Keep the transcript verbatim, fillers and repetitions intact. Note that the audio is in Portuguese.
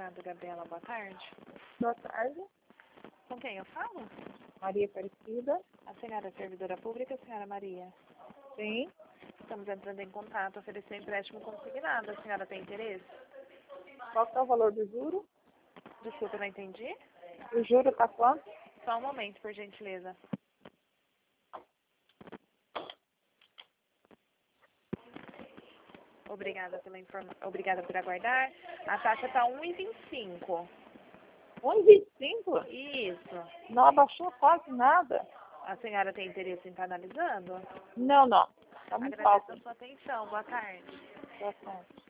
Consignado Gabriela, boa tarde. Boa tarde. Com quem eu falo? Maria Aparecida. A senhora é servidora pública, senhora Maria? Sim. Estamos entrando em contato, oferecer empréstimo consignado. A senhora tem interesse? Qual que é o valor do juro? Desculpa, eu não entendi. O juro está quanto? Só um momento, por gentileza. Obrigada pela informa... Obrigada por aguardar. A taxa está um e vinte e cinco. um e vinte e cinco? Isso. Não abaixou quase nada. A senhora tem interesse em estar analisando? Não, não. Está muito Agradeço alto. a sua atenção. Boa tarde. Boa tarde.